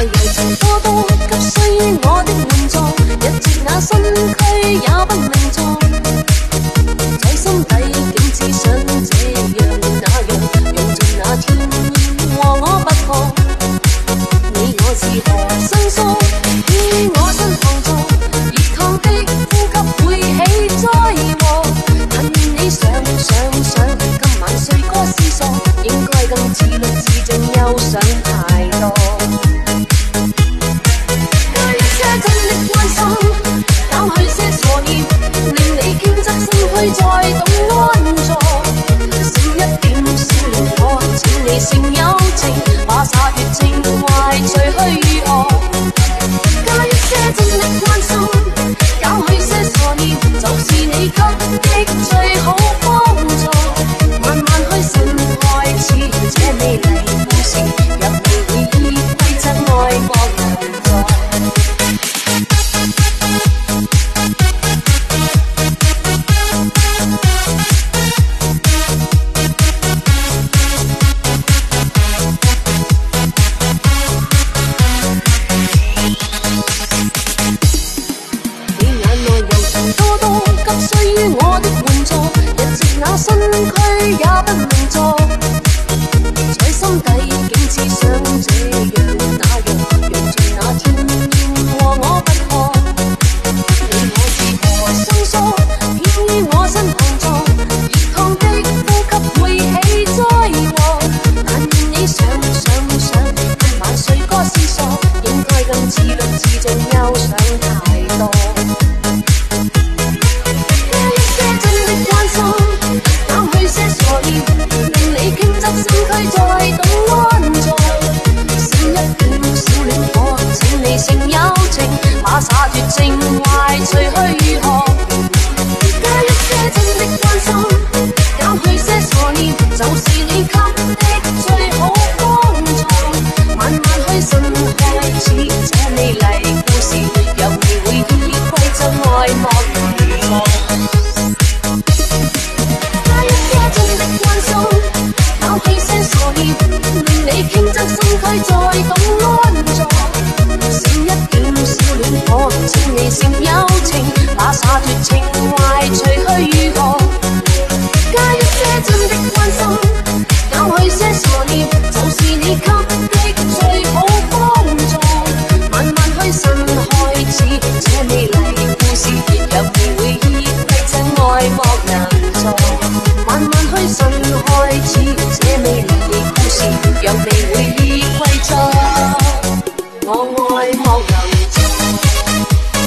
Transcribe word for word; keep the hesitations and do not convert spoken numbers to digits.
柔情多多，急需於我的援助。日夕那身軀也不明狀，在心底竟只想這樣那樣，用盡那天意和我不破。你我是何生疏，於我身旁坐，熱燙的呼吸會起災禍。但願你想想想，今晚睡歌思索，應該更自律自盡，休想太多。加一些真的關心，減去些傻念，令你傾側身軀再懂安坐。少一點小戀火，請你成友情，把灑脱情懷除去如何？加一些真的關心，減去些傻念，就是你給的最好幫助。慢慢去神開始這美麗故事，若你會依規則愛莫難助。多多急需於我的援助，日夕那身軀也不明狀，在心底竟只想這樣那樣，用盡那天意和我不破。你我是何生疏，偏於我身旁坐，熱燙的呼吸會起災禍。但願你想想想，今晚睡歌思索，應該更自律自盡，休想太多。令你傾側身軀再懂安坐，少一點小戀火，請你成友情，把灑脱情懷除去如何？加一些真的關心，減去些傻念，就是你給的最好幫助。慢慢去神開始這美麗故事，若你會依規則愛莫難助。令你傾側身軀再懂安坐，少一點小戀火，請你成友情，把灑脱情懷除去如何？加一些真的關心，減去些傻念，就是你給的最好幫助。慢慢去神開始這美麗故事，若你會依規則愛莫難助。慢慢去神開始這美麗故事，讓你會依規則，我愛莫難。